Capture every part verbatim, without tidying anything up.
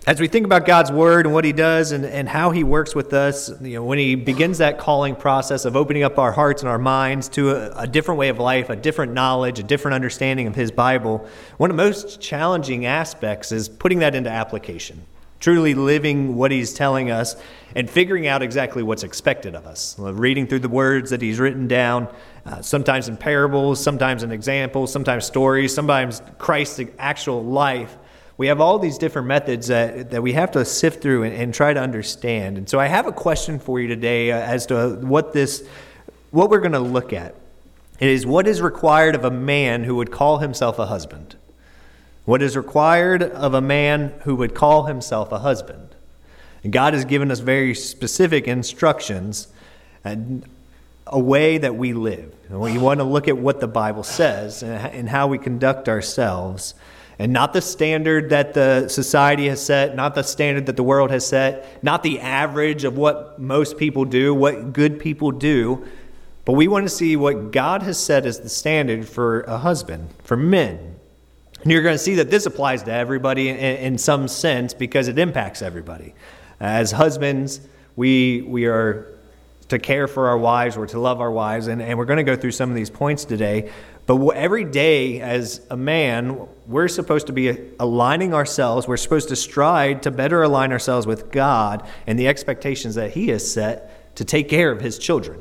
As we think about God's word and what he does and, and how he works with us, you know, when he begins that calling process of opening up our hearts and our minds to a, a different way of life, a different knowledge, a different understanding of his Bible, one of the most challenging aspects is putting that into application, truly living what he's telling us and figuring out exactly what's expected of us. Reading through the words that he's written down, uh, sometimes in parables, sometimes in examples, sometimes stories, sometimes Christ's actual life. We have all these different methods that, that we have to sift through and, and try to understand. And so I have a question for you today uh, as to what this, what we're going to look at. It is, what is required of a man who would call himself a husband? What is required of a man who would call himself a husband? And God has given us very specific instructions and a way that we live. And we want to look at what the Bible says and, and how we conduct ourselves. And not the standard that the society has set, not the standard that the world has set, not the average of what most people do, what good people do, but we want to see what God has set as the standard for a husband, for men. And you're going to see that this applies to everybody in, in some sense because it impacts everybody. As husbands, we we are to care for our wives, we're to love our wives, and, and we're going to go through some of these points today. But every day as a man, we're supposed to be aligning ourselves. We're supposed to strive to better align ourselves with God and the expectations that he has set to take care of his children.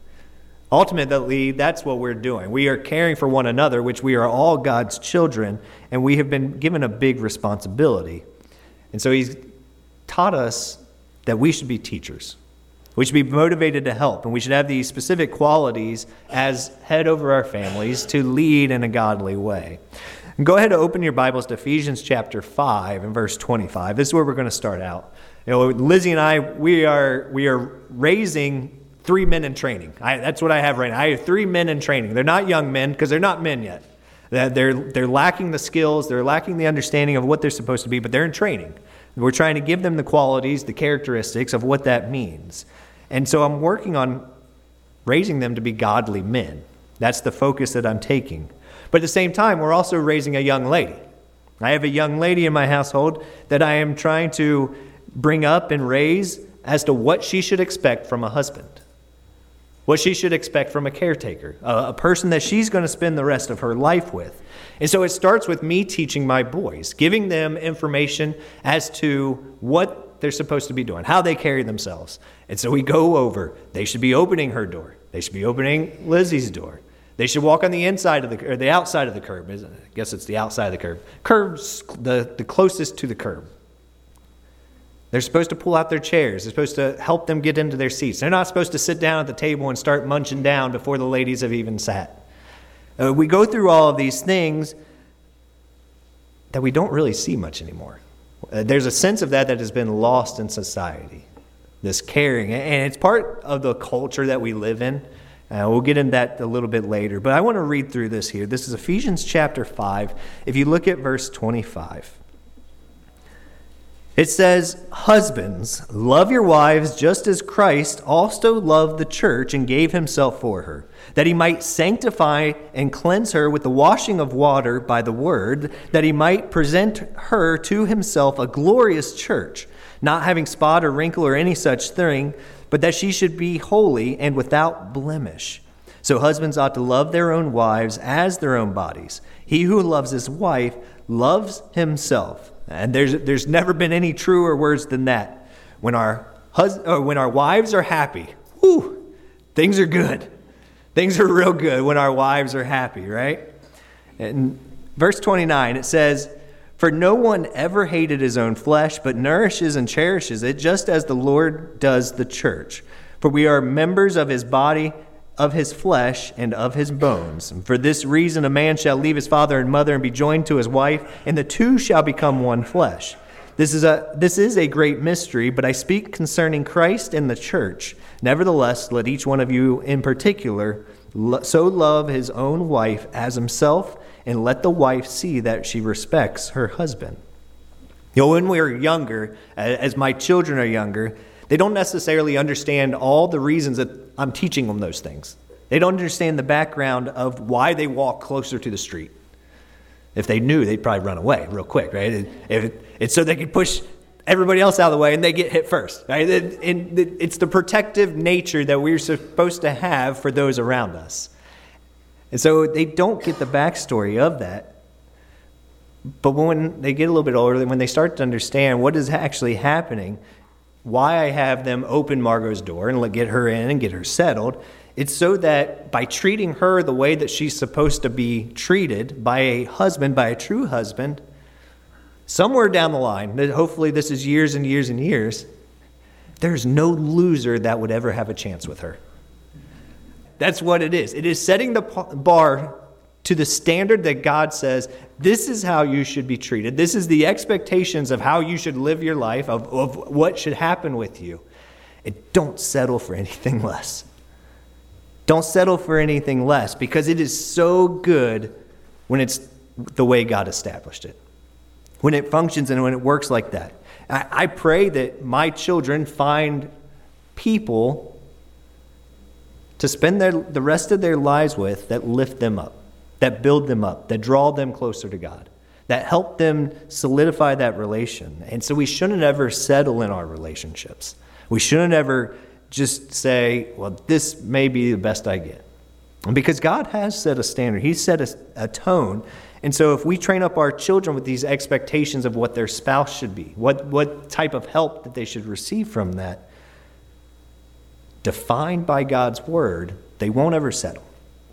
Ultimately, that's what we're doing. We are caring for one another, which we are all God's children, and we have been given a big responsibility. And so he's taught us that we should be teachers. We should be motivated to help, and we should have these specific qualities as head over our families to lead in a godly way. And go ahead and open your Bibles to Ephesians chapter five and verse twenty-five. This is where we're going to start out. You know, Lizzie and I, we are we are raising three men in training. I, that's what I have right now. I have three men in training. They're not young men because they're not men yet. They're they're lacking the skills. They're lacking the understanding of what they're supposed to be, but they're in training. We're trying to give them the qualities, the characteristics of what that means. And so I'm working on raising them to be godly men. That's the focus that I'm taking. But at the same time, we're also raising a young lady. I have a young lady in my household that I am trying to bring up and raise as to what she should expect from a husband, what she should expect from a caretaker, a, a person that she's going to spend the rest of her life with. And so it starts with me teaching my boys, giving them information as to what they're supposed to be doing, how they carry themselves. And so we go over, they should be opening her door. They should be opening Lizzie's door. They should walk on the inside of the, or the outside of the curb. I guess it's the outside of the curb. Curb's the, the closest to the curb. They're supposed to pull out their chairs. They're supposed to help them get into their seats. They're not supposed to sit down at the table and start munching down before the ladies have even sat. Uh, we go through all of these things that we don't really see much anymore. Uh, there's a sense of that that has been lost in society, this caring. And it's part of the culture that we live in. Uh, we'll get into that a little bit later. But I want to read through this here. This is Ephesians chapter five. If you look at verse twenty-five, it says, "Husbands, love your wives just as Christ also loved the church and gave himself for her, that he might sanctify and cleanse her with the washing of water by the word, that he might present her to himself a glorious church, not having spot or wrinkle or any such thing, but that she should be holy and without blemish. So husbands ought to love their own wives as their own bodies. He who loves his wife loves himself." And there's there's never been any truer words than that. When our hus- or when our wives are happy, whew, things are good. Things are real good when our wives are happy, right? In verse twenty-nine, it says, "For no one ever hated his own flesh, but nourishes and cherishes it, just as the Lord does the church. For we are members of his body, of his flesh, and of his bones. And for this reason a man shall leave his father and mother and be joined to his wife, and the two shall become one flesh. This is a this is a great mystery, but I speak concerning Christ and the church. Nevertheless, let each one of you in particular so love his own wife as himself, and let the wife see that she respects her husband." You know, when we are younger, as my children are younger, they don't necessarily understand all the reasons that I'm teaching them those things. They don't understand the background of why they walk closer to the street. If they knew, they'd probably run away real quick, right? If it's so they could push everybody else out of the way and they get hit first. Right? And it's the protective nature that we're supposed to have for those around us. And so they don't get the backstory of that. But when they get a little bit older, when they start to understand what is actually happening, why I have them open Margot's door and get her in and get her settled, it's so that by treating her the way that she's supposed to be treated by a husband, by a true husband, somewhere down the line, hopefully this is years and years and years, there's no loser that would ever have a chance with her. That's what it is. It is setting the bar to the standard that God says, this is how you should be treated. This is the expectations of how you should live your life, of, of what should happen with you. And don't settle for anything less. Don't settle for anything less, because it is so good when it's the way God established it. When it functions and when it works like that. I, I pray that my children find people to spend their, the rest of their lives with that lift them up, that build them up, that draw them closer to God, that help them solidify that relation. And so we shouldn't ever settle in our relationships. We shouldn't ever just say, well, this may be the best I get. And because God has set a standard. He's set a, a tone. And so if we train up our children with these expectations of what their spouse should be, what, what type of help that they should receive from that, defined by God's word, they won't ever settle.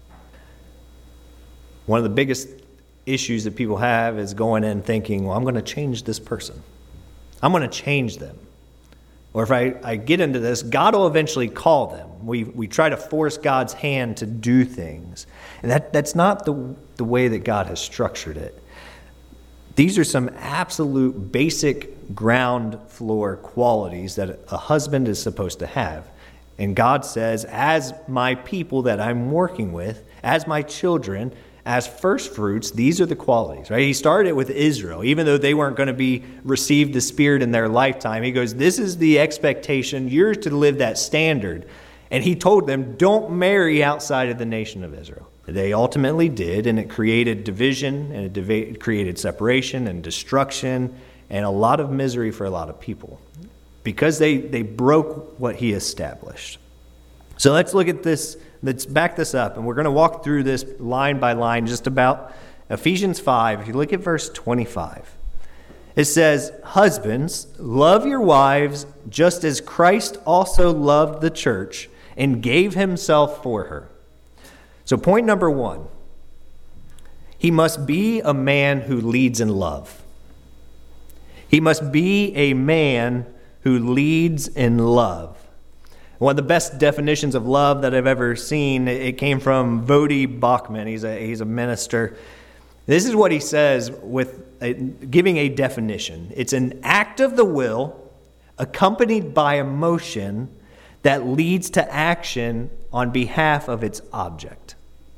One of the biggest issues that people have is going in thinking, well, I'm going to change this person. I'm going to change them. Or if I, I get into this, God will eventually call them. We we try to force God's hand to do things. And that, that's not the, the way that God has structured it. These are some absolute basic ground floor qualities that a husband is supposed to have. And God says, as my people that I'm working with, as my children, as first fruits, these are the qualities, right? He started it with Israel. Even though they weren't going to be receive the Spirit in their lifetime, he goes, this is the expectation. You're to live that standard. And he told them, don't marry outside of the nation of Israel. They ultimately did, and it created division, and it div- created separation and destruction, and a lot of misery for a lot of people, because they, they broke what he established. So let's look at this. Let's back this up, and we're going to walk through this line by line just about Ephesians five. If you look at verse twenty-five, it says, husbands, love your wives just as Christ also loved the church and gave himself for her. So point number one, he must be a man who leads in love. He must be a man who leads in love. One of the best definitions of love that I've ever seen, it came from Voddie Baucham. He's a he's a minister. This is what he says with a, giving a definition. It's an act of the will accompanied by emotion that leads to action on behalf of its object.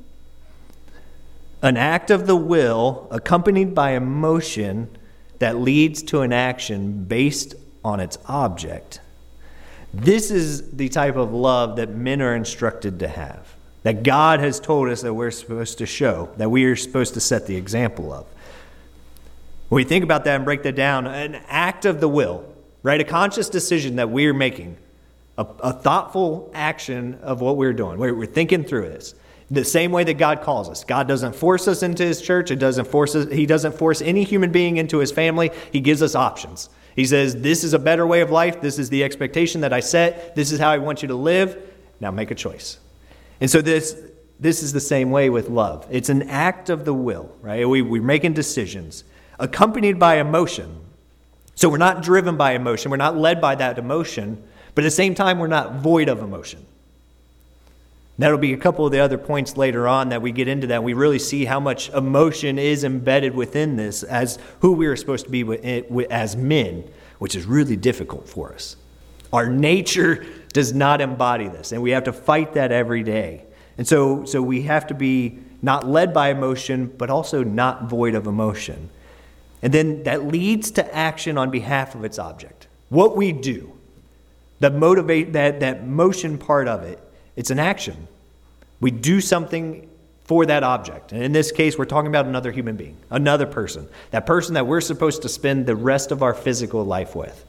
An act of the will accompanied by emotion that leads to an action based on its object. This is the type of love that men are instructed to have, that God has told us that we're supposed to show, that we are supposed to set the example of. When we think about that and break that down, an act of the will, right? A conscious decision that we're making, a, a thoughtful action of what we're doing. We're, we're thinking through this. The same way that God calls us. God doesn't force us into his church. It doesn't force us, he doesn't force any human being into his family. He gives us options. He says, this is a better way of life. This is the expectation that I set. This is how I want you to live. Now make a choice. And so this this is the same way with love. It's an act of the will, right? We, we're making decisions accompanied by emotion. So we're not driven by emotion. We're not led by that emotion. But at the same time, we're not void of emotion. That'll be a couple of the other points later on that we get into that. We really see how much emotion is embedded within this as who we are supposed to be as men, which is really difficult for us. Our nature does not embody this, and we have to fight that every day. And so, so we have to be not led by emotion, but also not void of emotion. And then that leads to action on behalf of its object. What we do, the motivate that, that motion part of it, it's an action. We do something for that object. And in this case, we're talking about another human being, another person, that person that we're supposed to spend the rest of our physical life with.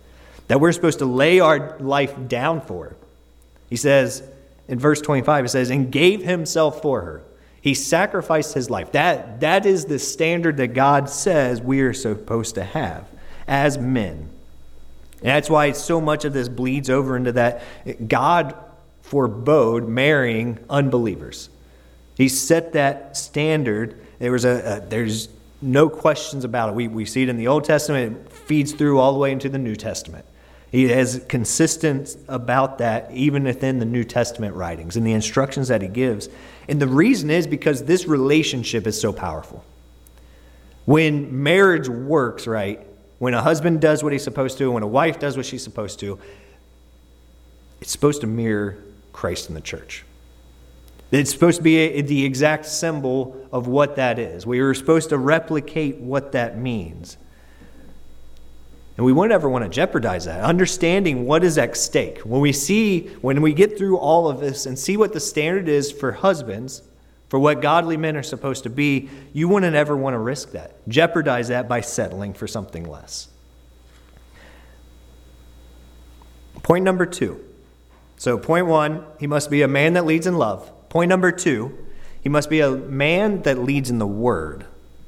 that we're supposed to lay our life down for. He says in verse twenty-five, it says, and gave himself for her. He sacrificed his life. That, that is the standard that God says we are supposed to have as men. And that's why so much of this bleeds over into that God forbade marrying unbelievers. He set that standard. There was a, a there's no questions about it. We we see it in the Old Testament. It feeds through all the way into the New Testament. He is consistent about that even within the New Testament writings and the instructions that he gives. And the reason is because this relationship is so powerful. When marriage works right, when a husband does what he's supposed to, when a wife does what she's supposed to, it's supposed to mirror Christ in the church. It's supposed to be a, the exact symbol of what that is. We are supposed to replicate what that means. And we won't ever want to jeopardize that. Understanding what is at stake. When we see, when we get through all of this and see what the standard is for husbands, for what godly men are supposed to be, you wouldn't ever want to risk that. Jeopardize that by settling for something less. Point number two. So point one, he must be a man that leads in love. Point number two, he must be a man that leads in the word.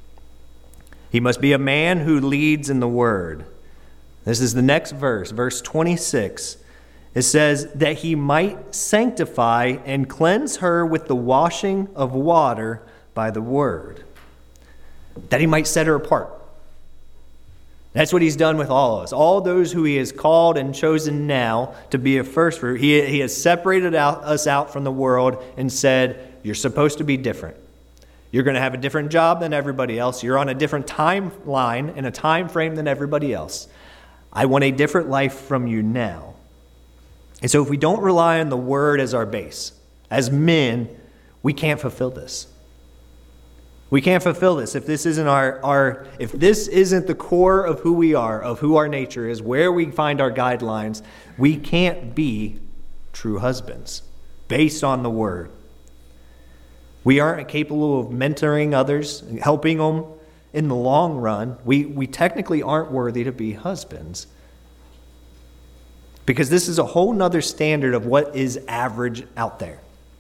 He must be a man who leads in the word. This is the next verse, verse twenty-six. It says that he might sanctify and cleanse her with the washing of water by the word. That he might set her apart. That's what he's done with all of us. All those who he has called and chosen now to be a first fruit, he, he has separated out, us out from the world and said, you're supposed to be different. You're going to have a different job than everybody else. You're on a different timeline and a time frame than everybody else. I want a different life from you now. And so if we don't rely on the word as our base, as men, we can't fulfill this. We can't fulfill this if this isn't our, our if this isn't the core of who we are, of who our nature is, where we find our guidelines. We can't be true husbands based on the word. We aren't capable of mentoring others and helping them in the long run. We, we technically aren't worthy to be husbands. Because this is a whole nother standard of what is average out there.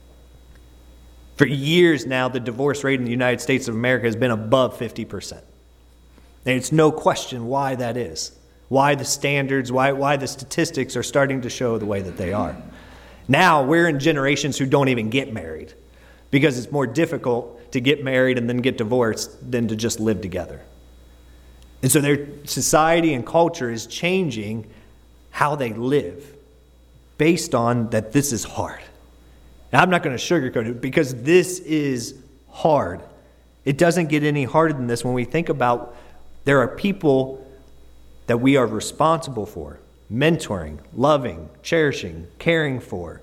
For years now, the divorce rate in the United States of America has been above fifty percent. And it's no question why that is. Why the standards, why, why the statistics are starting to show the way that they are. Now we're in generations who don't even get married because it's more difficult to get married and then get divorced than to just live together. And so their society and culture is changing how they live based on that this is hard. Now, I'm not going to sugarcoat it because this is hard. It doesn't get any harder than this when we think about there are people that we are responsible for, mentoring, loving, cherishing, caring for.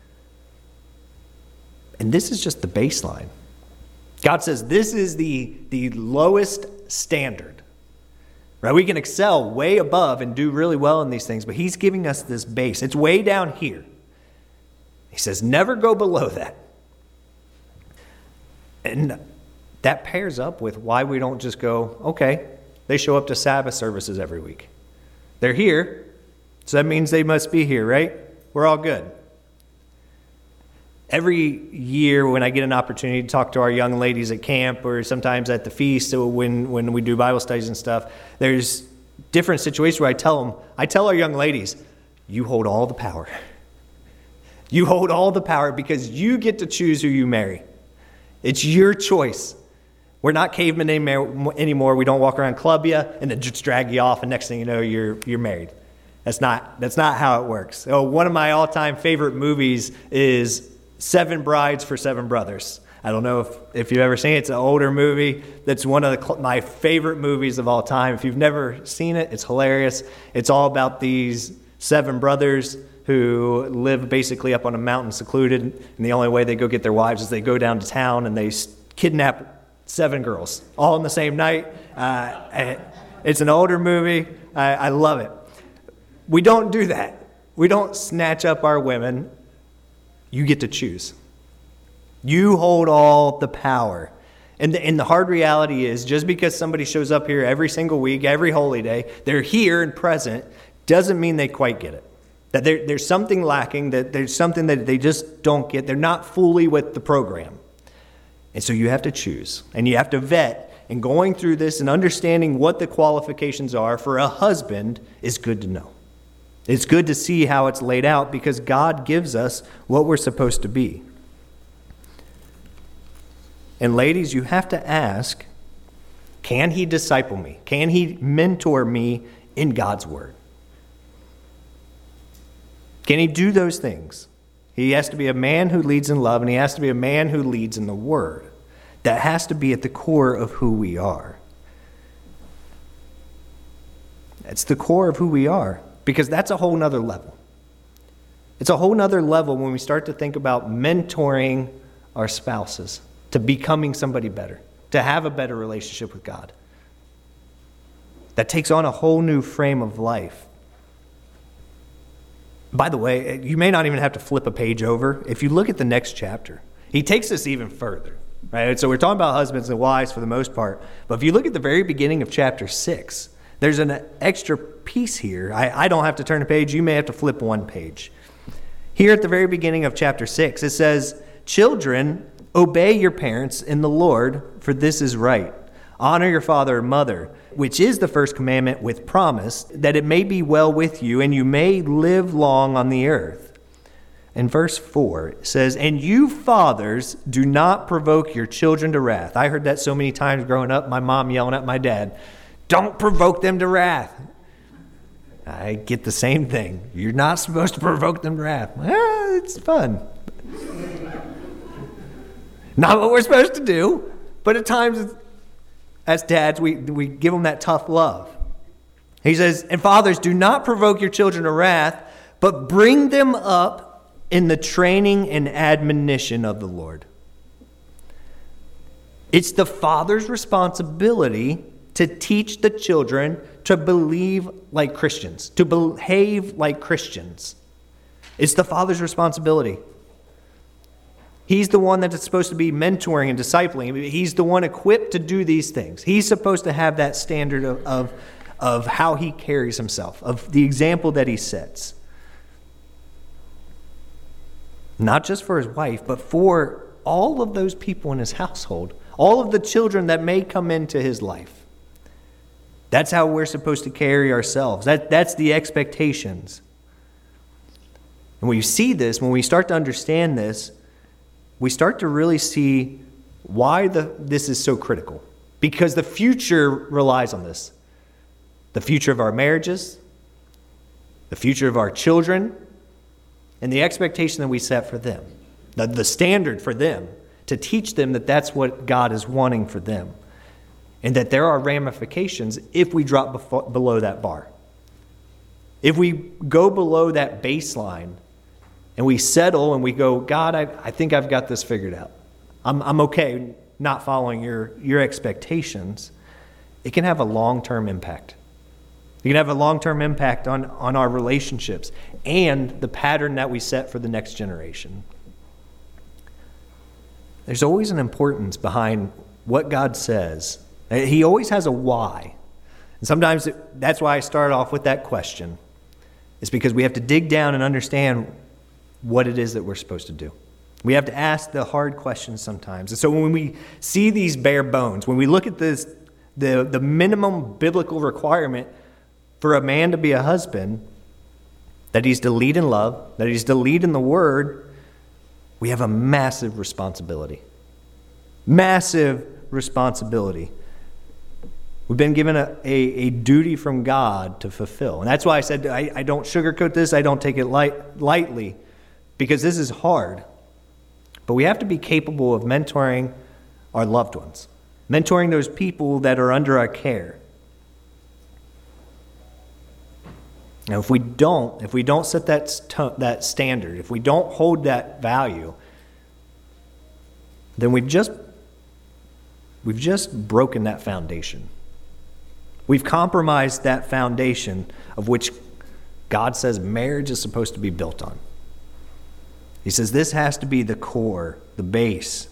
And this is just the baseline. God says this is the, the lowest standard. Right? We can excel way above and do really well in these things, but he's giving us this base. It's way down here. He says, never go below that. And that pairs up with why we don't just go, okay, they show up to Sabbath services every week. They're here, so that means they must be here, right? We're all good. Every year when I get an opportunity to talk to our young ladies at camp or sometimes at the feast so when, when we do Bible studies and stuff, there's different situations where I tell them, I tell our young ladies, you hold all the power. You hold all the power because you get to choose who you marry. It's your choice. We're not cavemen anymore. We don't walk around club you and then just drag you off and next thing you know, you're you're married. That's not that's not how it works. So one of my all-time favorite movies is Seven Brides for Seven Brothers. I don't know if, if you've ever seen it. It's an older movie that's one of the, my favorite movies of all time. If you've never seen it, it's hilarious. It's all about these seven brothers who live basically up on a mountain secluded, and the only way they go get their wives is they go down to town and they kidnap seven girls all in the same night. Uh, it's an older movie. I, I love it. We don't do that. We don't snatch up our women. You get to choose. You hold all the power. And the, and the hard reality is just because somebody shows up here every single week, every holy day, they're here and present, doesn't mean they quite get it. That there, there's something lacking, that there's something that they just don't get. They're not fully with the program. And so you have to choose, and you have to vet. And going through this and understanding what the qualifications are for a husband is good to know. It's good to see how it's laid out because God gives us what we're supposed to be. And ladies, you have to ask, can he disciple me? Can he mentor me in God's word? Can he do those things? He has to be a man who leads in love, and he has to be a man who leads in the word. That has to be at the core of who we are. That's the core of who we are, because that's a whole nother level. It's a whole nother level when we start to think about mentoring our spouses to becoming somebody better, to have a better relationship with God. That takes on a whole new frame of life. By the way, you may not even have to flip a page over. If you look at the next chapter, he takes us even further. Right? So we're talking about husbands and wives for the most part. But if you look at the very beginning of chapter six, there's an extra piece here. I, I don't have to turn a page. You may have to flip one page. Here at the very beginning of chapter six, it says, "Children, obey your parents in the Lord, for this is right. Honor your father and mother, which is the first commandment with promise, that it may be well with you and you may live long on the earth." In verse four, it says, "And you fathers, do not provoke your children to wrath." I heard that so many times growing up, my mom yelling at my dad, "Don't provoke them to wrath." I get the same thing. You're not supposed to provoke them to wrath. Well, it's fun. Not what we're supposed to do, but at times, as dads, we, we give them that tough love. He says, "And fathers, do not provoke your children to wrath, but bring them up in the training and admonition of the Lord." It's the father's responsibility to teach the children to believe like Christians, to behave like Christians. It's the father's responsibility. He's the one that is supposed to be mentoring and discipling. He's the one equipped to do these things. He's supposed to have that standard of, of, of how he carries himself, of the example that he sets. Not just for his wife, but for all of those people in his household, all of the children that may come into his life. That's how we're supposed to carry ourselves. That, that's the expectations. And when you see this, when we start to understand this, we start to really see why the, this is so critical. Because the future relies on this. The future of our marriages, the future of our children, and the expectation that we set for them, the, the standard for them, to teach them that that's what God is wanting for them, and that there are ramifications if we drop befo- below that bar. If we go below that baseline and we settle and we go, "God, I, I think I've got this figured out. I'm, I'm okay not following your, your expectations," it can have a long-term impact. It can have a long-term impact on, on our relationships and the pattern that we set for the next generation. There's always an importance behind what God says. He always has a why. And sometimes it, that's why I start off with that question. It's because we have to dig down and understand what it is that we're supposed to do. We have to ask the hard questions sometimes. And so when we see these bare bones, when we look at this, the, the minimum biblical requirement for a man to be a husband, that he's to lead in love, that he's to lead in the word, we have a massive responsibility. Massive responsibility. We've been given a, a, a duty from God to fulfill. And that's why I said I, I don't sugarcoat this. I don't take it light, lightly, because this is hard. But we have to be capable of mentoring our loved ones, mentoring those people that are under our care. Now, if we don't, if we don't set that st- that standard, if we don't hold that value, then we've just we've just broken that foundation. We've compromised that foundation of which God says marriage is supposed to be built on. He says this has to be the core, the base.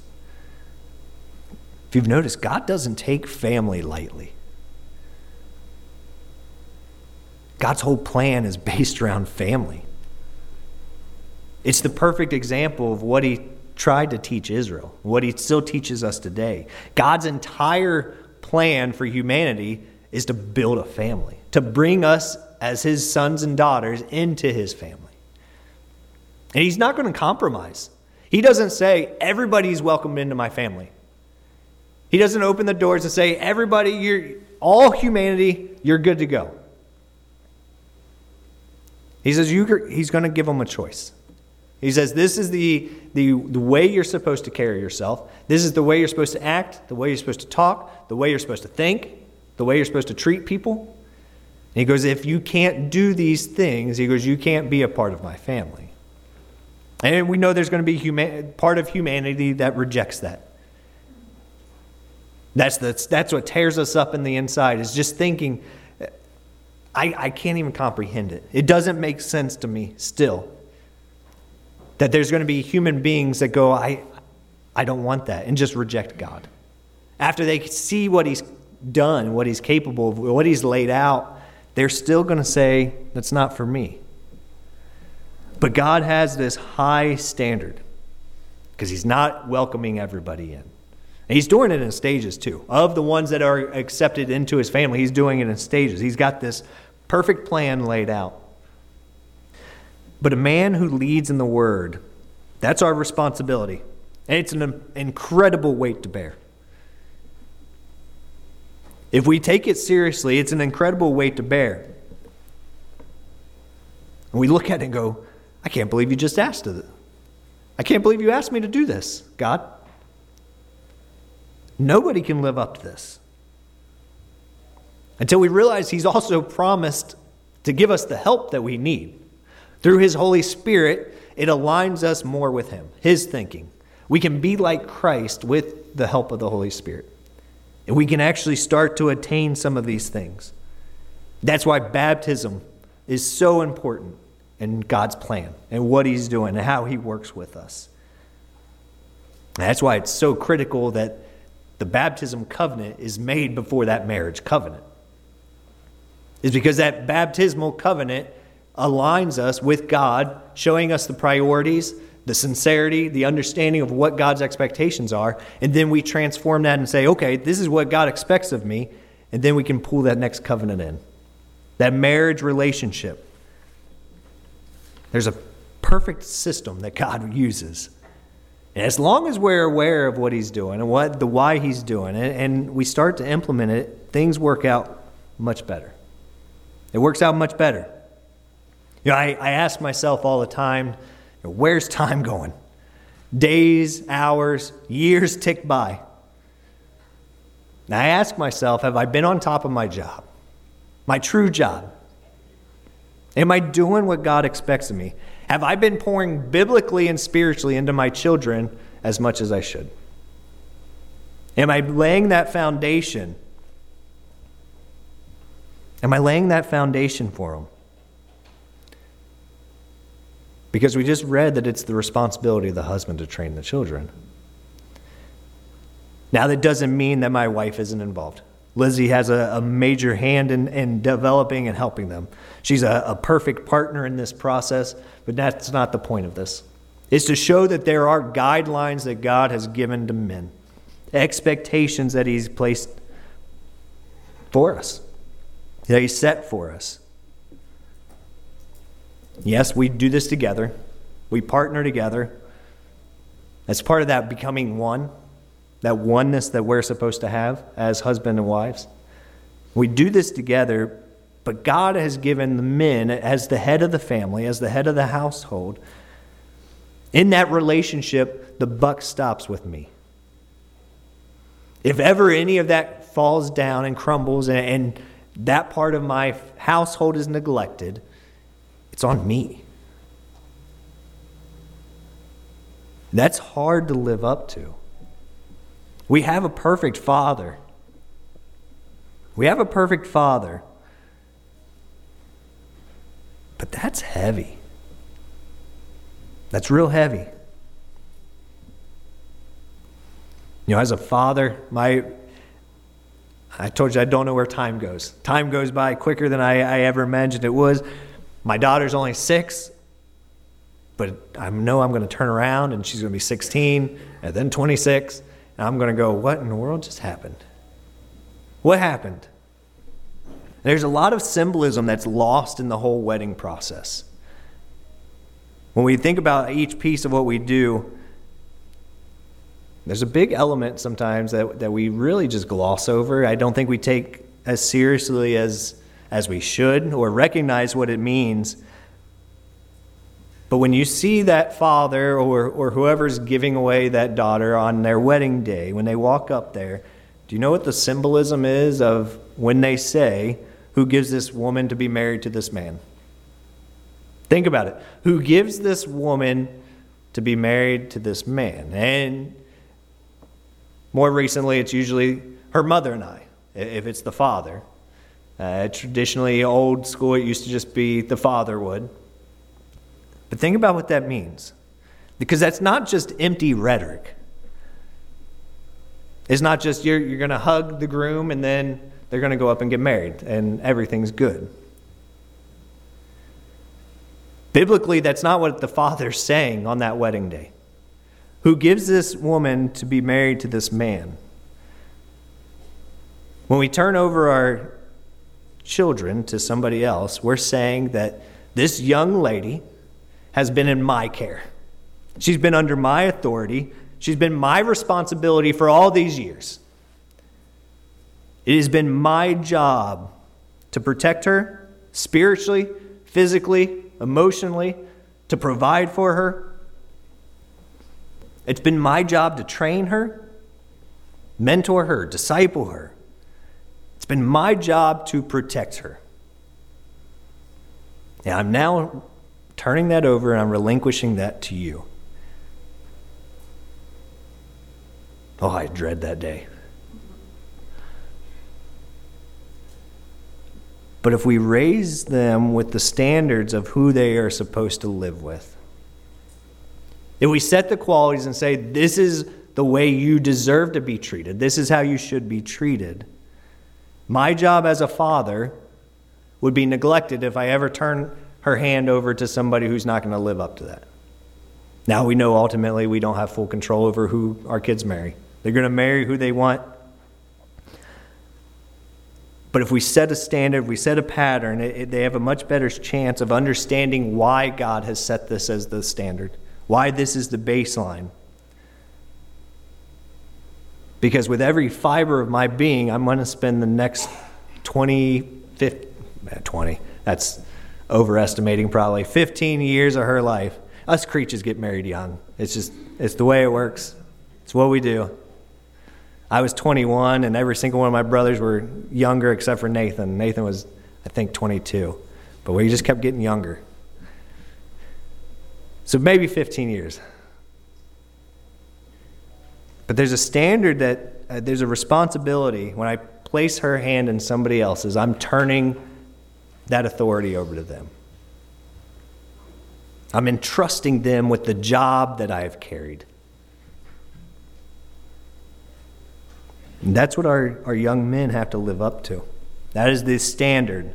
If you've noticed, God doesn't take family lightly. God's whole plan is based around family. It's the perfect example of what he tried to teach Israel, what he still teaches us today. God's entire plan for humanity is to build a family, to bring us as his sons and daughters into his family. And he's not going to compromise. He doesn't say, everybody's welcomed into my family. He doesn't open the doors and say, everybody, you're all humanity, you're good to go. He says you, he's going to give them a choice. He says, this is the, the, the way you're supposed to carry yourself. This is the way you're supposed to act, the way you're supposed to talk, the way you're supposed to think, the way you're supposed to treat people. And he goes, if you can't do these things, he goes, you can't be a part of my family. And we know there's going to be human, part of humanity that rejects that. That's, the, that's what tears us up in the inside, is just thinking, I, I can't even comprehend it. It doesn't make sense to me still. That there's going to be human beings that go, I, I don't want that, and just reject God. After they see what he's done, what he's capable of, what he's laid out, they're still going to say, that's not for me. But God has this high standard because he's not welcoming everybody in. And he's doing it in stages too. Of the ones that are accepted into his family, he's doing it in stages. He's got this perfect plan laid out. But a man who leads in the word, that's our responsibility. And it's an incredible weight to bear. If we take it seriously, it's an incredible weight to bear. And we look at it and go, I can't believe you just asked it. I can't believe you asked me to do this, God. Nobody can live up to this. Until we realize he's also promised to give us the help that we need. Through his Holy Spirit, it aligns us more with him, his thinking. We can be like Christ with the help of the Holy Spirit. And we can actually start to attain some of these things. That's why baptism is so important in God's plan and what he's doing and how he works with us. And that's why it's so critical that the baptism covenant is made before that marriage covenant. It's because that baptismal covenant aligns us with God, showing us the priorities, the sincerity, the understanding of what God's expectations are, and then we transform that and say, okay, this is what God expects of me, and then we can pull that next covenant in. That marriage relationship. There's a perfect system that God uses. And as long as we're aware of what he's doing and what the why he's doing it, and we start to implement it, things work out much better. It works out much better. You know, I, I ask myself all the time, you know, where's time going? Days, hours, years tick by. And I ask myself, have I been on top of my job? My true job? Am I doing what God expects of me? Have I been pouring biblically and spiritually into my children as much as I should? Am I laying that foundation? Am I laying that foundation for them? Because we just read that it's the responsibility of the husband to train the children. Now, that doesn't mean that my wife isn't involved. Lizzie has a, a major hand in, in developing and helping them. She's a, a perfect partner in this process, but that's not the point of this. It's to show that there are guidelines that God has given to men, expectations that he's placed for us, that he set for us. Yes, we do this together. We partner together. As part of that becoming one, that oneness that we're supposed to have as husband and wives. We do this together, but God has given the men as the head of the family, as the head of the household. In that relationship, the buck stops with me. If ever any of that falls down and crumbles and, and that part of my household is neglected, it's on me. That's hard to live up to. We have a perfect father. We have a perfect father. But that's heavy. That's real heavy. You know, as a father, my I told you I don't know where time goes. Time goes by quicker than I, I ever imagined it was. My daughter's only six, but I know I'm going to turn around and she's going to be sixteen and then twenty-six. And I'm going to go, what in the world just happened? What happened? There's a lot of symbolism that's lost in the whole wedding process. When we think about each piece of what we do, there's a big element sometimes that, that we really just gloss over. I don't think we take as seriously as, as we should or recognize what it means. But when you see that father or, or whoever's giving away that daughter on their wedding day, when they walk up there, do you know what the symbolism is of when they say, who gives this woman to be married to this man? Think about it. Who gives this woman to be married to this man? And more recently, it's usually her mother and I, if it's the father. Uh, traditionally, old school, it used to just be the father would. But think about what that means. Because that's not just empty rhetoric. It's not just you're, you're going to hug the groom and then they're going to go up and get married and everything's good. Biblically, that's not what the father's saying on that wedding day. Who gives this woman to be married to this man? When we turn over our children to somebody else, we're saying that this young lady has been in my care. She's been under my authority. She's been my responsibility for all these years. It has been my job to protect her spiritually, physically, emotionally, to provide for her. It's been my job to train her, mentor her, disciple her. It's been my job to protect her. And I'm now turning that over and I'm relinquishing that to you. Oh, I dread that day. But if we raise them with the standards of who they are supposed to live with, if we set the qualities and say, this is the way you deserve to be treated, this is how you should be treated, my job as a father would be neglected if I ever turn her hand over to somebody who's not going to live up to that. Now we know ultimately we don't have full control over who our kids marry. They're going to marry who they want. But if we set a standard, if we set a pattern, it, it, they have a much better chance of understanding why God has set this as the standard, why this is the baseline. Because with every fiber of my being, I'm going to spend the next twenty, fifty, twenty, that's overestimating probably, fifteen years of her life. Us creatures get married young. It's just, it's the way it works. It's what we do. I was twenty-one, and every single one of my brothers were younger except for Nathan. Nathan was, I think, twenty-two. But we just kept getting younger. So maybe fifteen years. But there's a standard that, uh, there's a responsibility. When I place her hand in somebody else's, I'm turning that authority over to them. I'm entrusting them with the job that I have carried. And that's what our, our young men have to live up to. That is the standard.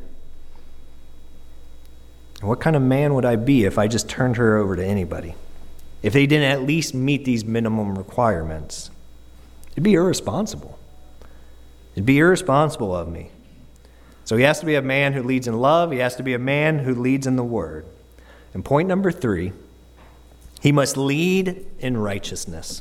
And what kind of man would I be if I just turned her over to anybody? If they didn't at least meet these minimum requirements? It'd be irresponsible. It'd be irresponsible of me. So he has to be a man who leads in love. He has to be a man who leads in the word. And point number three, he must lead in righteousness.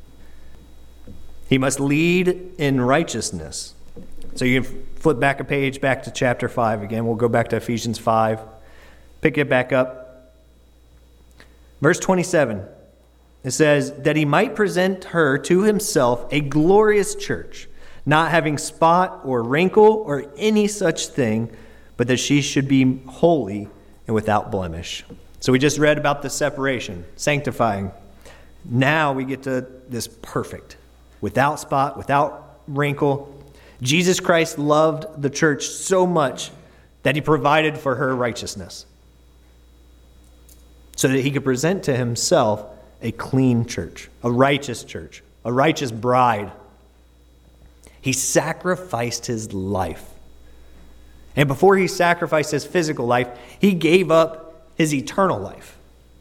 He must lead in righteousness. So you can flip back a page, back to chapter five again. We'll go back to Ephesians five. Pick it back up. Verse twenty-seven. It says, that he might present her to himself a glorious church, not having spot or wrinkle or any such thing, but that she should be holy and without blemish. So we just read about the separation, sanctifying. Now we get to this perfect, without spot, without wrinkle. Jesus Christ loved the church so much that he provided for her righteousness, so that he could present to himself a clean church, a righteous church, a righteous bride. He sacrificed his life. And before he sacrificed his physical life, he gave up his eternal life.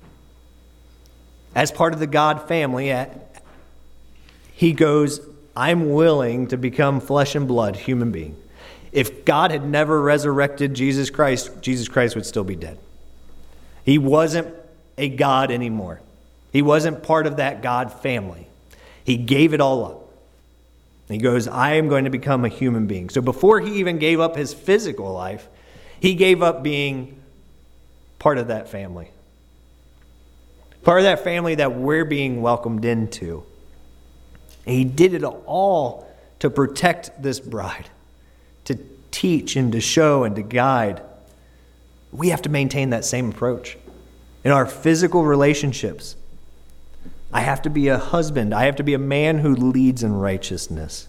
As part of the God family, he goes, I'm willing to become flesh and blood human being. If God had never resurrected Jesus Christ, Jesus Christ would still be dead. He wasn't a God anymore. He wasn't part of that God family. He gave it all up. He goes, I am going to become a human being. So before he even gave up his physical life, he gave up being part of that family. Part of that family that we're being welcomed into. And he did it all to protect this bride, to teach and to show and to guide. We have to maintain that same approach in our physical relationships. I have to be a husband. I have to be a man who leads in righteousness.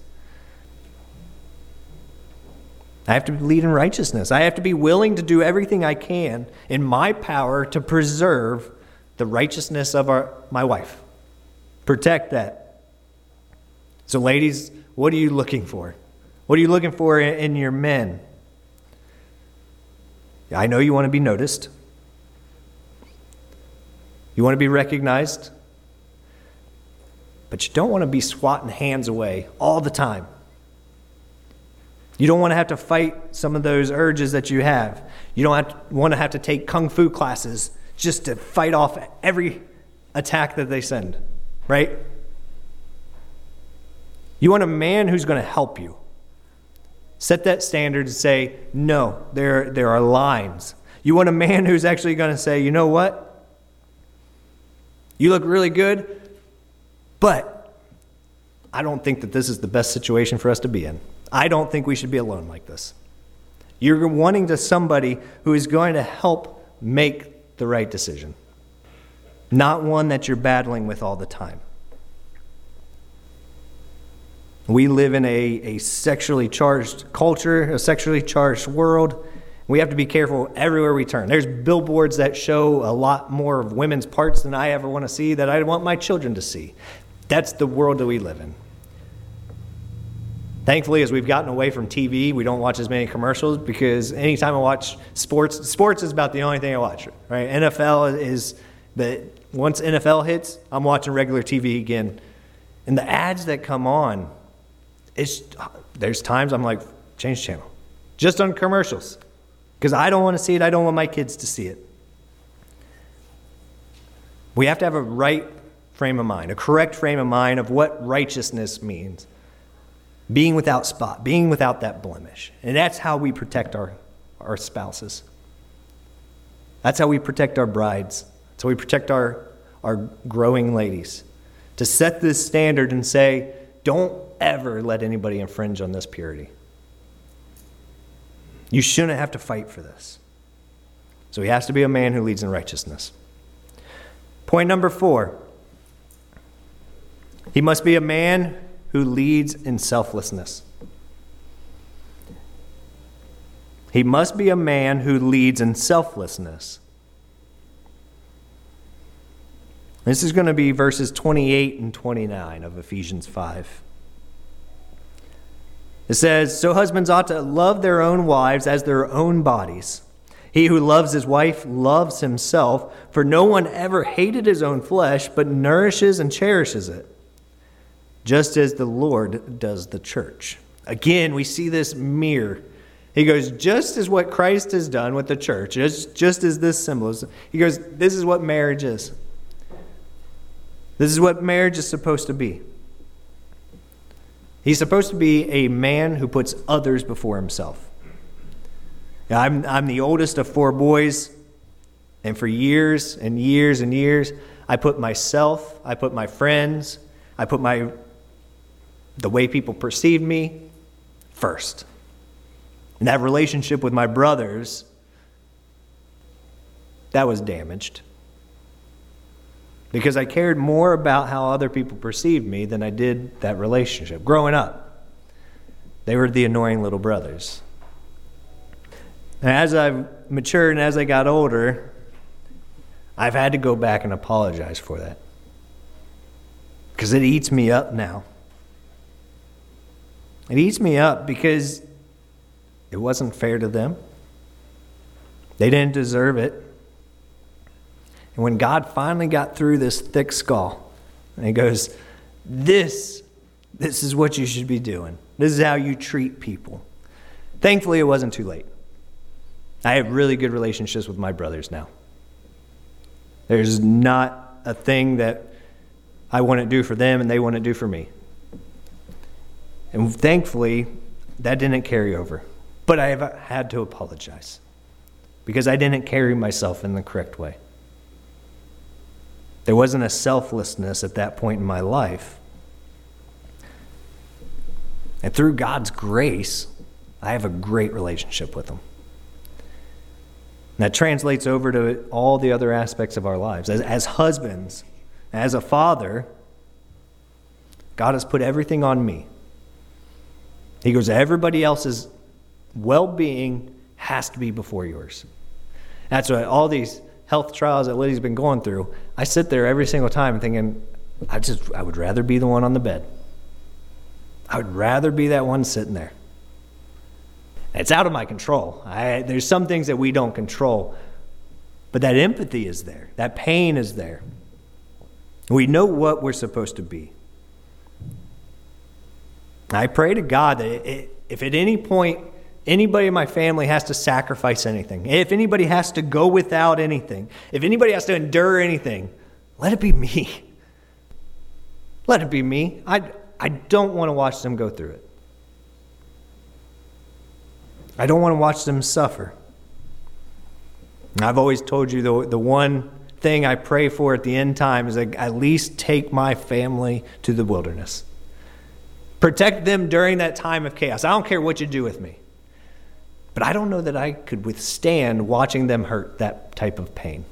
I have to lead in righteousness. I have to be willing to do everything I can in my power to preserve the righteousness of our, my wife. Protect that. So ladies, what are you looking for? What are you looking for in, in your men? I know you want to be noticed. You want to be recognized. But you don't want to be swatting hands away all the time. You don't want to have to fight some of those urges that you have. You don't have to, want to have to take kung fu classes just to fight off every attack that they send, right? You want a man who's going to help you. Set that standard and say, no, there, there are lines. You want a man who's actually going to say, you know what? You look really good, but I don't think that this is the best situation for us to be in. I don't think we should be alone like this. You're wanting to somebody who is going to help make the right decision, not one that you're battling with all the time. We live in a, a sexually charged culture, a sexually charged world. We have to be careful everywhere we turn. There's billboards that show a lot more of women's parts than I ever want to see, that I want my children to see. That's the world that we live in. Thankfully, as we've gotten away from T V, we don't watch as many commercials, because anytime I watch sports, sports is about the only thing I watch, right? N F L is, the once N F L hits, I'm watching regular T V again. And the ads that come on, it's there's times I'm like, change channel. Just on commercials. Because I don't want to see it. I don't want my kids to see it. We have to have a right frame of mind, a correct frame of mind of what righteousness means. Being without spot, being without that blemish. And that's how we protect our, our spouses. That's how we protect our brides. That's how we protect our, our growing ladies. To set this standard and say, don't ever let anybody infringe on this purity. You shouldn't have to fight for this. So he has to be a man who leads in righteousness. Point number four. He must be a man who leads in selflessness. He must be a man who leads in selflessness. This is going to be verses twenty-eight and twenty-nine of Ephesians five. It says, so husbands ought to love their own wives as their own bodies. He who loves his wife loves himself, for no one ever hated his own flesh, but nourishes and cherishes it, just as the Lord does the church. Again, we see this mirror. He goes, just as what Christ has done with the church, just, just as this symbol is, he goes, this is what marriage is. This is what marriage is supposed to be. He's supposed to be a man who puts others before himself. Now, I'm, I'm the oldest of four boys, and for years and years and years, I put myself, I put my friends, I put my the way people perceive me first. And that relationship with my brothers, that was damaged. Because I cared more about how other people perceived me than I did that relationship. Growing up, they were the annoying little brothers. And as I've matured and as I got older, I've had to go back and apologize for that. Because it eats me up now. It eats me up because it wasn't fair to them. They didn't deserve it. And when God finally got through this thick skull, and he goes, this, this is what you should be doing. This is how you treat people. Thankfully, it wasn't too late. I have really good relationships with my brothers now. There's not a thing that I wouldn't do for them and they wouldn't do for me. And thankfully, that didn't carry over. But I have had to apologize because I didn't carry myself in the correct way. There wasn't a selflessness at that point in my life. And through God's grace, I have a great relationship with him. And that translates over to all the other aspects of our lives. As, as husbands, as a father, God has put everything on me. He goes, everybody else's well-being has to be before yours. That's why all these health trials that Lydia's been going through, I sit there every single time thinking, I just I would rather be the one on the bed. I would rather be that one sitting there. It's out of my control. I, there's some things that we don't control, but that empathy is there. That pain is there. We know what we're supposed to be. I pray to God that it, if at any point anybody in my family has to sacrifice anything, if anybody has to go without anything, if anybody has to endure anything, let it be me. Let it be me. I, I don't want to watch them go through it. I don't want to watch them suffer. I've always told you the, the one thing I pray for at the end time is that at least take my family to the wilderness. Protect them during that time of chaos. I don't care what you do with me. But I don't know that I could withstand watching them hurt that type of pain.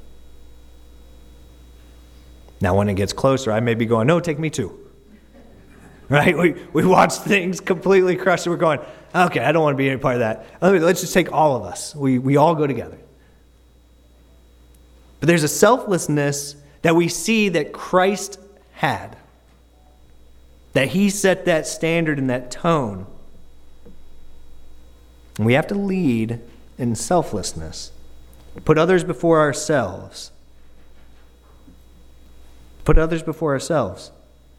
Now, when it gets closer, I may be going, no, take me too. Right? We we watch things completely crushed and we're going, okay, I don't want to be any part of that. Let's just take all of us. We we all go together. But there's a selflessness that we see that Christ had. That he set that standard and that tone. And we have to lead in selflessness. Put others before ourselves. Put others before ourselves.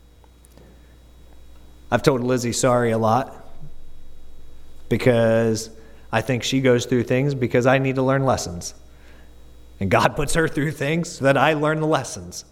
I've told Lizzie sorry a lot because I think she goes through things because I need to learn lessons. And God puts her through things so that I learn the lessons.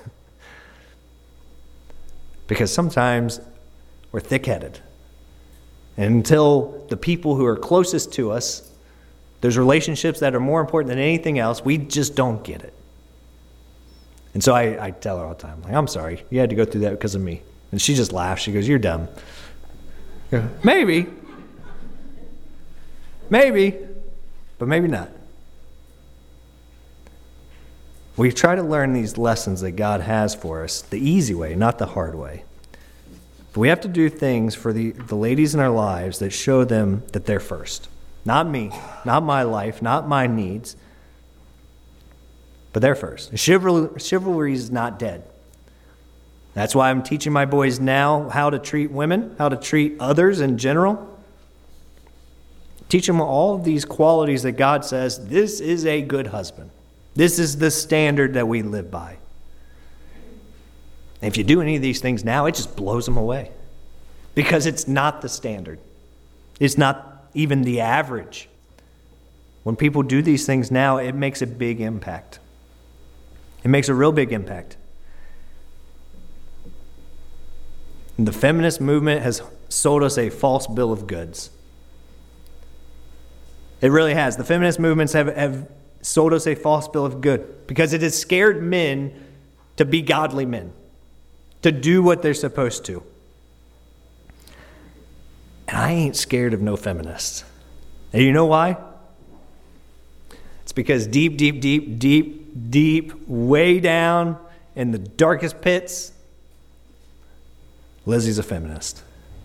Because sometimes we're thick-headed. And until the people who are closest to us, there's relationships that are more important than anything else, we just don't get it. And so I, I tell her all the time, like, I'm sorry, you had to go through that because of me. And she just laughs. She goes, you're dumb. Go, maybe. Maybe. But maybe not. We try to learn these lessons that God has for us the easy way, not the hard way. But we have to do things for the, the ladies in our lives that show them that they're first. Not me, not my life, not my needs, but they're first. Chivalry, chivalry is not dead. That's why I'm teaching my boys now how to treat women, how to treat others in general. Teach them all of these qualities that God says, this is a good husband. This is the standard that we live by. And if you do any of these things now, it just blows them away. Because it's not the standard. It's not even the average. When people do these things now, it makes a big impact. It makes a real big impact. And the feminist movement has sold us a false bill of goods. It really has. The feminist movements have, have sold us a false bill of good because it has scared men to be godly men, to do what they're supposed to. And I ain't scared of no feminists. And you know why? It's because deep, deep, deep, deep, deep, way down in the darkest pits, Lizzie's a feminist.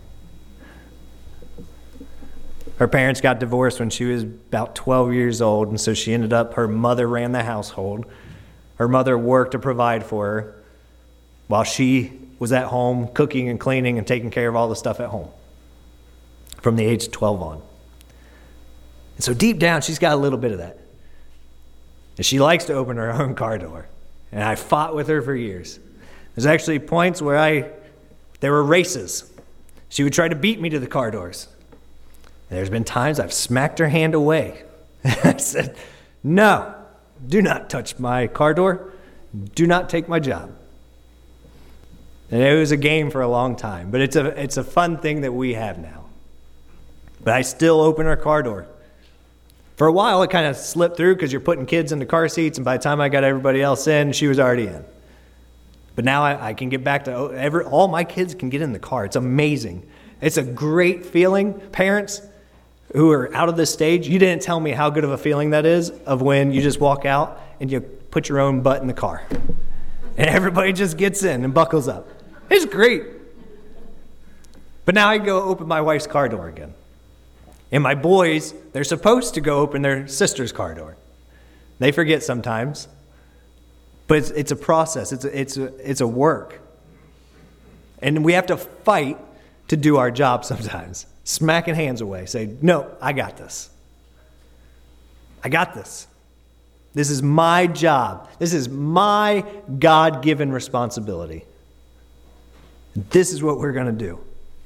Her parents got divorced when she was about twelve years old, and so she ended up, her mother ran the household. Her mother worked to provide for her while she was at home cooking and cleaning and taking care of all the stuff at home. from the age of twelve on. And so deep down, she's got a little bit of that. And she likes to open her own car door. And I fought with her for years. There's actually points where I, there were races. She would try to beat me to the car doors. And there's been times I've smacked her hand away. I said, no, do not touch my car door. Do not take my job. And it was a game for a long time, but it's a it's a fun thing that we have now. But I still open her car door. For a while, it kind of slipped through because you're putting kids in the car seats, and by the time I got everybody else in, she was already in. But now I, I can get back to every, all my kids can get in the car. It's amazing. It's a great feeling. Parents who are out of this stage, you didn't tell me how good of a feeling that is of when you just walk out and you put your own butt in the car. And everybody just gets in and buckles up. It's great. But now I go open my wife's car door again. And my boys, they're supposed to go open their sister's car door. They forget sometimes. But it's, it's a process. It's a, it's a, it's a work. And we have to fight to do our job sometimes. Smacking hands away. Say, no, I got this. I got this. This is my job. This is my God-given responsibility. This is what we're going to do.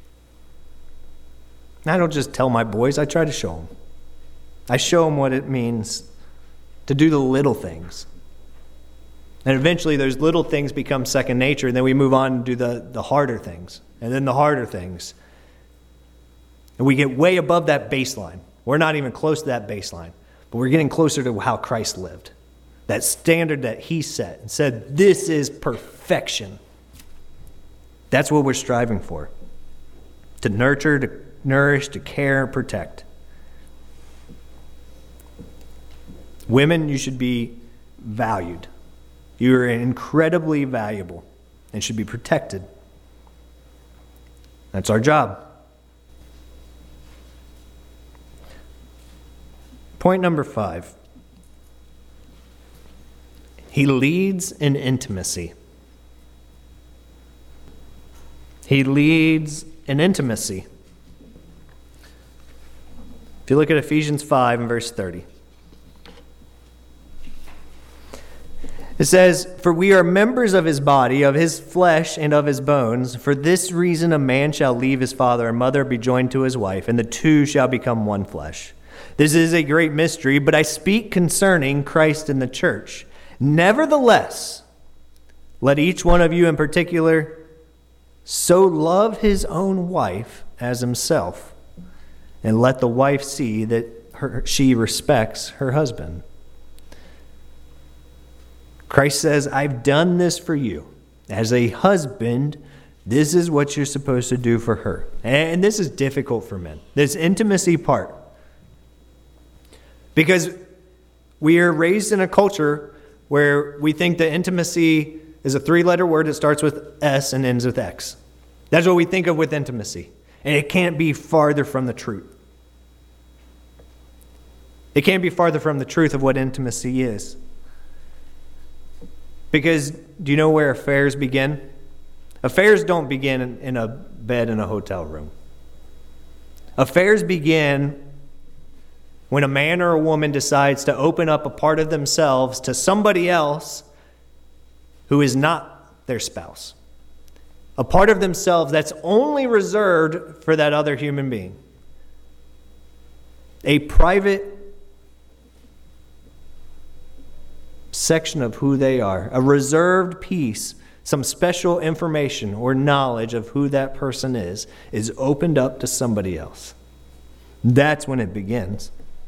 And I don't just tell my boys, I try to show them. I show them what it means to do the little things. And eventually those little things become second nature, and then we move on and do the, the harder things, and then the harder things. And we get way above that baseline. We're not even close to that baseline, but we're getting closer to how Christ lived. That standard that he set and said, this is perfection. That's what we're striving for. To nurture, to nourish, to care, protect. Women, you should be valued. You are incredibly valuable and should be protected. That's our job. Point number five. He leads in intimacy. He leads in intimacy. If you look at Ephesians five and verse thirty. It says, for we are members of his body, of his flesh, and of his bones. For this reason a man shall leave his father and mother, be joined to his wife, and the two shall become one flesh. This is a great mystery, but I speak concerning Christ and the church. Nevertheless, let each one of you in particular so love his own wife as himself, and let the wife see that her, she respects her husband. Christ says, I've done this for you. As a husband, this is what you're supposed to do for her. And this is difficult for men, this intimacy part. Because we are raised in a culture where we think that intimacy is a three-letter word that starts with S and ends with X. That's what we think of with intimacy. And it can't be farther from the truth. It can't be farther from the truth of what intimacy is. Because do you know where affairs begin? Affairs don't begin in, in a bed in a hotel room. Affairs begin when a man or a woman decides to open up a part of themselves to somebody else who is not their spouse. A part of themselves that's only reserved for that other human being. A private section of who they are, a reserved piece, some special information or knowledge of who that person is, is opened up to somebody else. That's when it begins.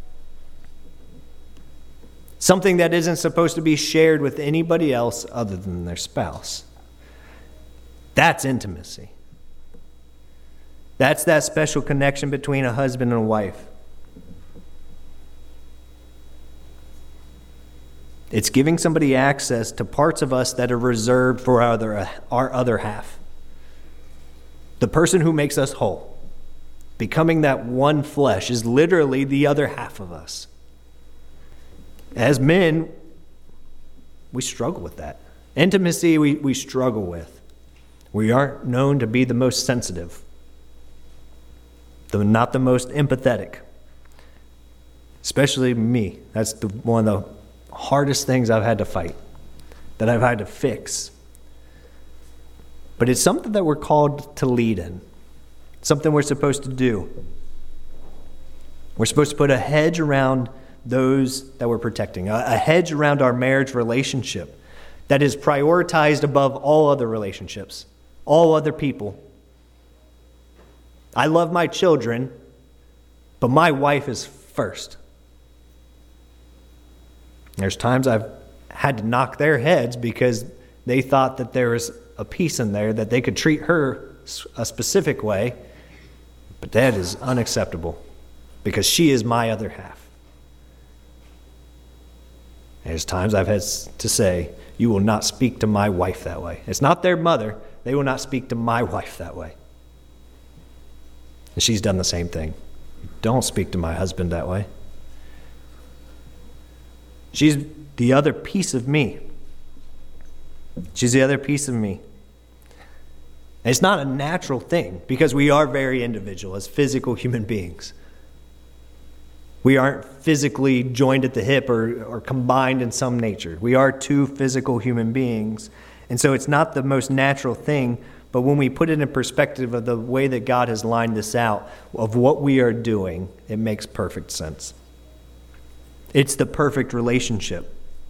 Something that isn't supposed to be shared with anybody else other than their spouse. That's intimacy. That's that special connection between a husband and a wife. It's giving somebody access to parts of us that are reserved for our other, our other half. The person who makes us whole, becoming that one flesh, is literally the other half of us. As men, we struggle with that. Intimacy, we, we struggle with. We aren't known to be the most sensitive. the, not the most empathetic. Especially me. That's the, one of the hardest things I've had to fight, that I've had to fix. But it's something that we're called to lead in. Something we're supposed to do. We're supposed to put a hedge around those that we're protecting, a, a hedge around our marriage relationship that is prioritized above all other relationships, all other people. I love my children, but my wife is first. There's times I've had to knock their heads because they thought that there was a piece in there that they could treat her a specific way, but that is unacceptable because she is my other half. There's times I've had to say, you will not speak to my wife that way. It's not their mother. They will not speak to my wife that way. And she's done the same thing. Don't speak to my husband that way. She's the other piece of me. She's the other piece of me. And it's not a natural thing because we are very individual as physical human beings. We aren't physically joined at the hip or, or combined in some nature. We are two physical human beings. And so it's not the most natural thing, but when we put it in perspective of the way that God has lined this out, of what we are doing, it makes perfect sense. It's the perfect relationship.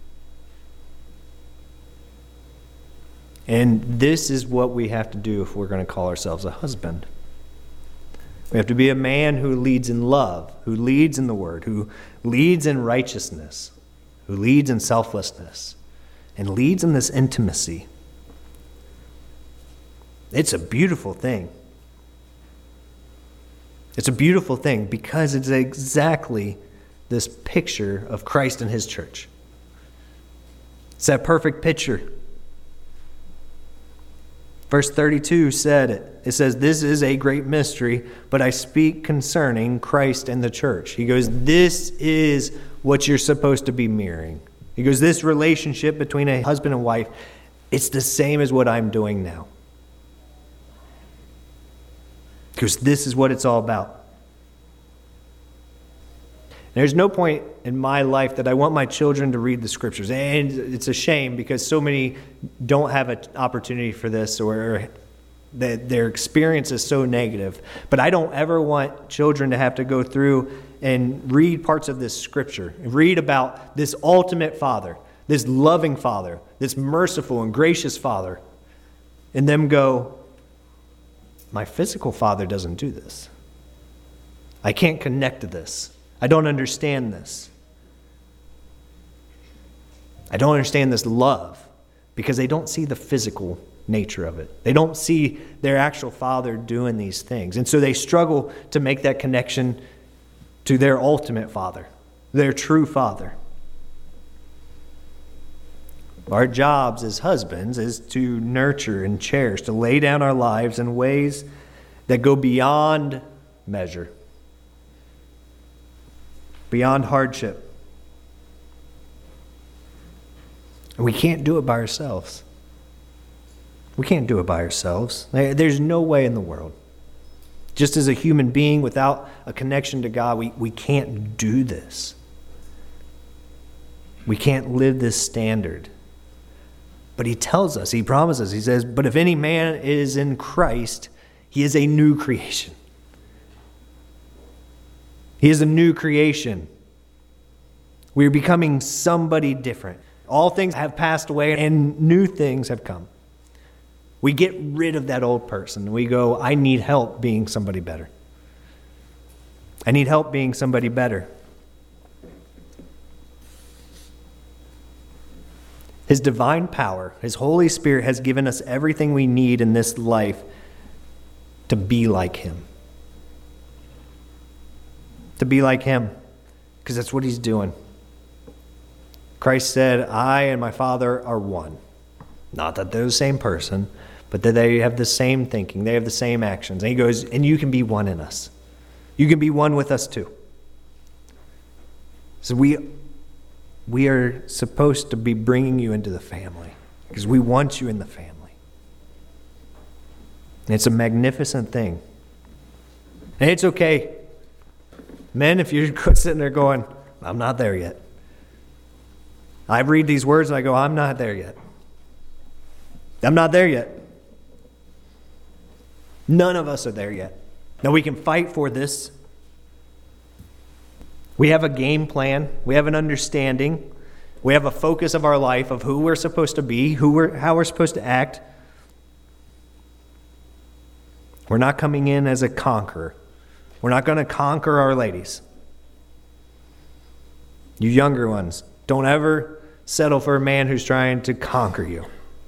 And this is what we have to do if we're going to call ourselves a husband. We have to be a man who leads in love, who leads in the word, who leads in righteousness, who leads in selflessness, and leads in this intimacy. It's a beautiful thing. It's a beautiful thing because it's exactly this picture of Christ and his church. It's that perfect picture. Verse thirty-two said it. It says, this is a great mystery, but I speak concerning Christ and the church. He goes, this is what you're supposed to be mirroring. He goes, this relationship between a husband and wife, it's the same as what I'm doing now. Because this is what it's all about. There's no point in my life that I want my children to read the scriptures. And it's a shame because so many don't have an opportunity for this, or that their experience is so negative. But I don't ever want children to have to go through and read parts of this scripture, read about this ultimate Father, this loving Father, this merciful and gracious Father, and them go, my physical father doesn't do this. I can't connect to this. I don't understand this. I don't understand this love because they don't see the physical nature of it. They don't see their actual father doing these things. And so they struggle to make that connection to their ultimate father, their true father. Our jobs as husbands is to nurture and cherish, to lay down our lives in ways that go beyond measure, beyond hardship. And we can't do it by ourselves. We can't do it by ourselves. There's no way in the world. Just as a human being without a connection to God, we, we can't do this. We can't live this standard. But he tells us, he promises, he says, but if any man is in Christ, he is a new creation. He is a new creation. We are becoming somebody different. All things have passed away and new things have come. We get rid of that old person. We go, I need help being somebody better. I need help being somebody better. His divine power, his Holy Spirit has given us everything we need in this life to be like him. To be like him, because that's what he's doing. Christ said, I and my Father are one. Not that they're the same person, but that they have the same thinking. They have the same actions. And he goes, and you can be one in us. You can be one with us too. So we, we are supposed to be bringing you into the family because we want you in the family. And it's a magnificent thing. And it's okay. Men, if you're sitting there going, I'm not there yet. I read these words and I go, I'm not there yet. I'm not there yet. None of us are there yet. Now we can fight for this. We have a game plan. We have an understanding. We have a focus of our life of who we're supposed to be, who we're, how we're supposed to act. We're not coming in as a conqueror. We're not going to conquer our ladies. You younger ones, don't ever settle for a man who's trying to conquer you.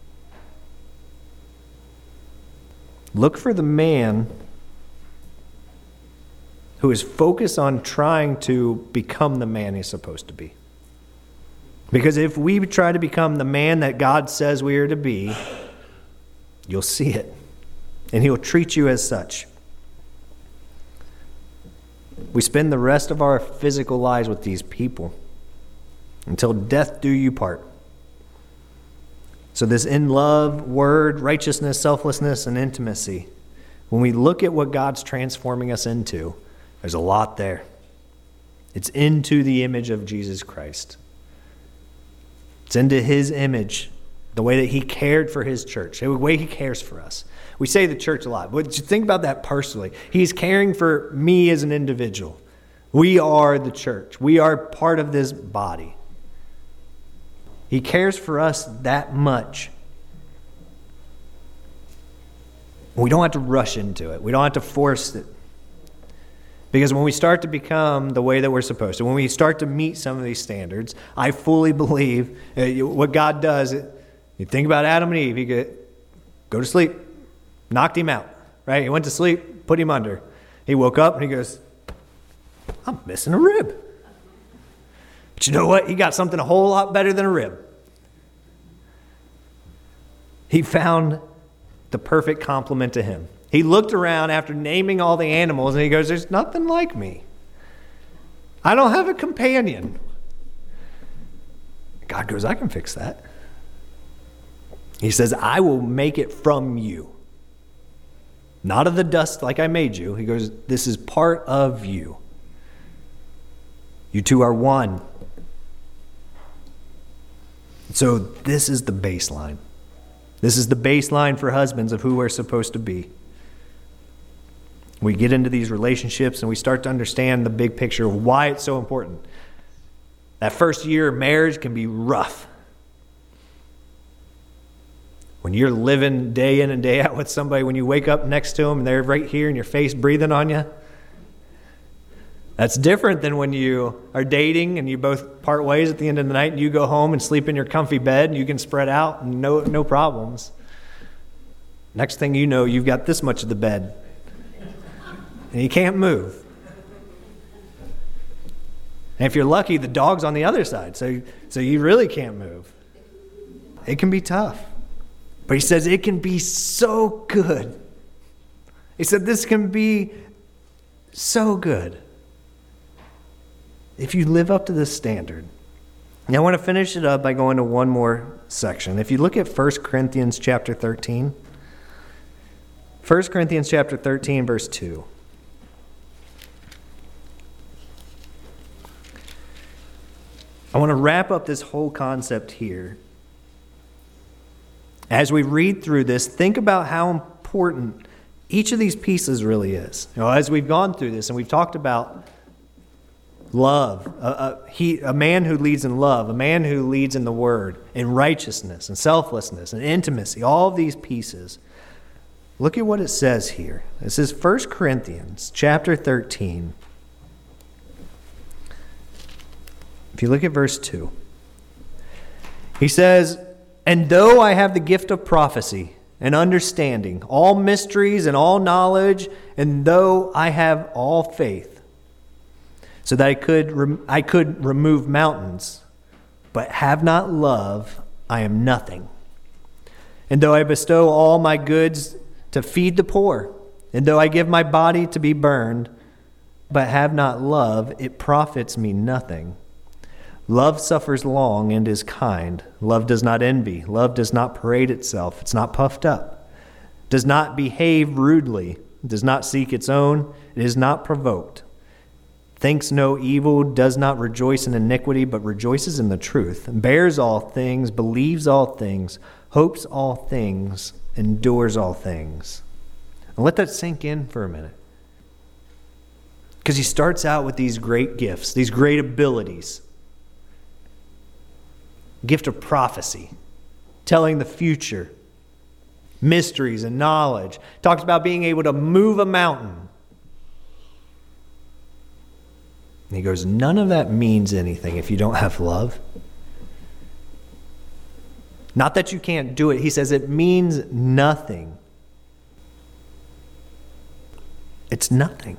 Look for the man who is focused on trying to become the man he's supposed to be. Because if we try to become the man that God says we are to be, you'll see it. And he'll treat you as such. We spend the rest of our physical lives with these people until death do you part. So this in love, word, righteousness, selflessness, and intimacy, when we look at what God's transforming us into, there's a lot there. It's into the image of Jesus Christ. It's into his image, the way that he cared for his church, the way he cares for us. We say the church a lot, but think about that personally. He's caring for me as an individual. We are the church. We are part of this body. He cares for us that much. We don't have to rush into it. We don't have to force it. Because when we start to become the way that we're supposed to, when we start to meet some of these standards, I fully believe what God does. You think about Adam and Eve. He could go to sleep, knocked him out, right? He went to sleep, put him under. He woke up and he goes, I'm missing a rib. But you know what? He got something a whole lot better than a rib. He found the perfect complement to him. He looked around after naming all the animals and he goes, there's nothing like me. I don't have a companion. God goes, I can fix that. He says, I will make it from you. Not of the dust like I made you. He goes, this is part of you. You two are one. So this is the baseline. This is the baseline for husbands of who we're supposed to be. We get into these relationships and we start to understand the big picture of why it's so important. That first year of marriage can be rough. When you're living day in and day out with somebody, when you wake up next to them and they're right here in your face breathing on you, that's different than when you are dating and you both part ways at the end of the night and you go home and sleep in your comfy bed and you can spread out and no, no problems. Next thing you know, you've got this much of the bed and you can't move. And if you're lucky, the dog's on the other side, so, so you really can't move. It can be tough. But he says it can be so good. He said this can be so good if you live up to this standard. Now I want to finish it up by going to one more section. If you look at First Corinthians chapter thirteen, First Corinthians chapter thirteen, verse two. I want to wrap up this whole concept here. As we read through this, think about how important each of these pieces really is. You know, as we've gone through this and we've talked about love, a, a, he, a man who leads in love, a man who leads in the word, in righteousness and selflessness and intimacy, all of these pieces. Look at what it says here. It says First Corinthians chapter thirteen. If you look at verse two, he says, and though I have the gift of prophecy and understanding, all mysteries and all knowledge, and though I have all faith, so that I could rem- I could remove mountains, but have not love, I am nothing. And though I bestow all my goods to feed the poor, and though I give my body to be burned, but have not love, it profits me nothing. Love suffers long and is kind. Love does not envy. Love does not parade itself. It's not puffed up. Does not behave rudely. does not seek its own, it is not provoked, thinks no evil, does not rejoice in iniquity, but rejoices in the truth, bears all things, believes all things, hopes all things, endures all things. And let that sink in for a minute. Because he starts out with these great gifts, these great abilities. Gift of prophecy, telling the future, mysteries and knowledge. Talks about being able to move a mountain. And he goes, none of that means anything if you don't have love. Not that you can't do it. He says it means nothing. It's nothing.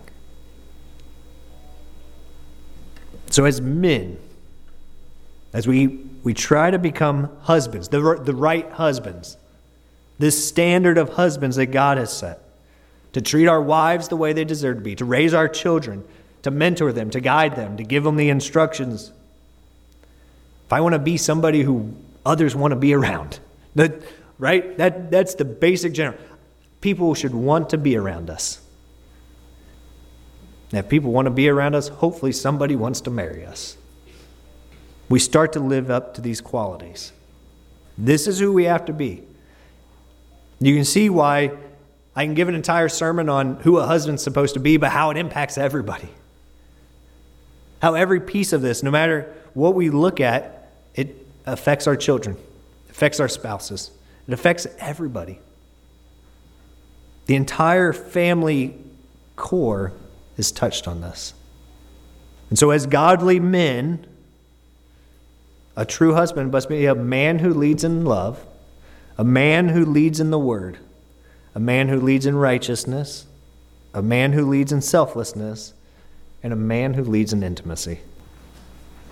So as men, as we, we try to become husbands, the, the right husbands, this standard of husbands that God has set, to treat our wives the way they deserve to be, to raise our children, to mentor them, to guide them, to give them the instructions. If I want to be somebody who others want to be around, that, right? That, that's the basic general. People should want to be around us. And if people want to be around us, hopefully somebody wants to marry us. We start to live up to these qualities. This is who we have to be. You can see why I can give an entire sermon on who a husband's supposed to be, but how it impacts everybody. How every piece of this, no matter what we look at, it affects our children, affects our spouses. It affects everybody. The entire family core is touched on this. And so as godly men, a true husband must be a man who leads in love, a man who leads in the word, a man who leads in righteousness, a man who leads in selflessness, and a man who leads in intimacy.